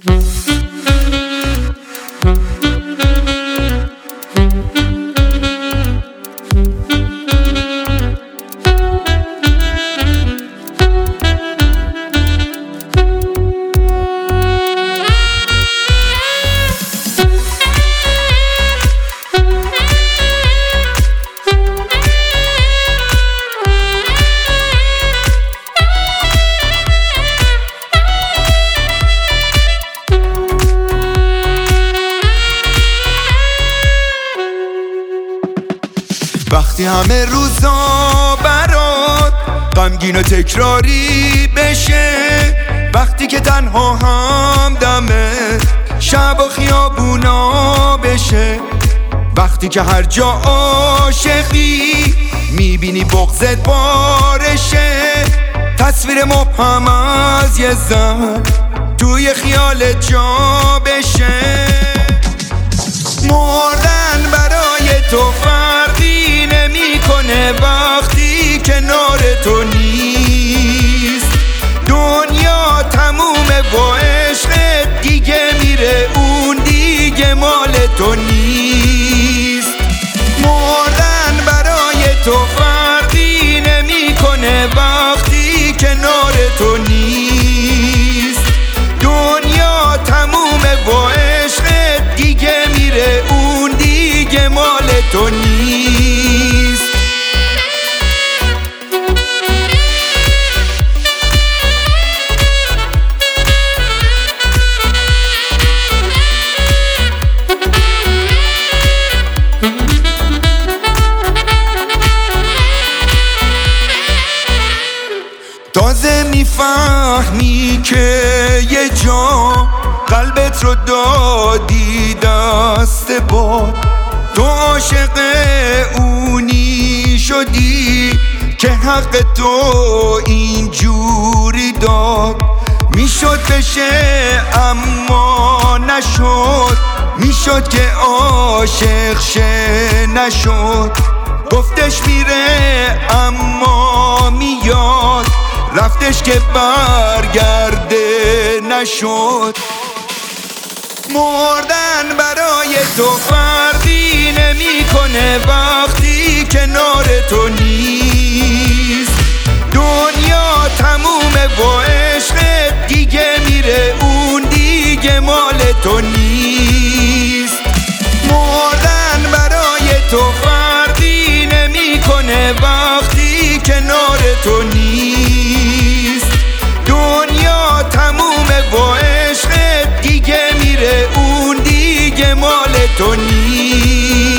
وقتی همه روزا برات غمگین و تکراری بشه، وقتی که تنها همدمه شب و خیابونا بشه، وقتی که هر جا عاشقی میبینی بغضت بارشه، تصویر مبهم از یه زن توی خیالت جا بشه. مردن برای تو فرقی نمیکنه وقتی کنار تو نیست، دنیا تمومه با عشقت دیگه میره، اون دیگه مال تو نیست. مردن برای تو فرقی نمیکنه وقتی کنار تو نیست، دنیا تمومه با عشقت دیگه میره، اون دیگه مال تو نیست. تازه میفهمی که یه جا قلبت رو دادی دست باد، تو عاشق اونی شدی که حق تو اینجوری داد. میشد بشه اما نشد، میشد که عاشق شه نشد، گفتش میره اما میاد، رفتش که برگرده نشد. مردن برای تو فرقی نمیکنه وقتی کنار تو نیست، دنیا تمومه با عشقت دیگه میره، اون دیگه مال تو نیست. مردن برای تو فرقی نمیکنه وقتی کنار تو نیست، دنیا تمومه با عشقت دیگه میره، اون دیگه مال تو نیست.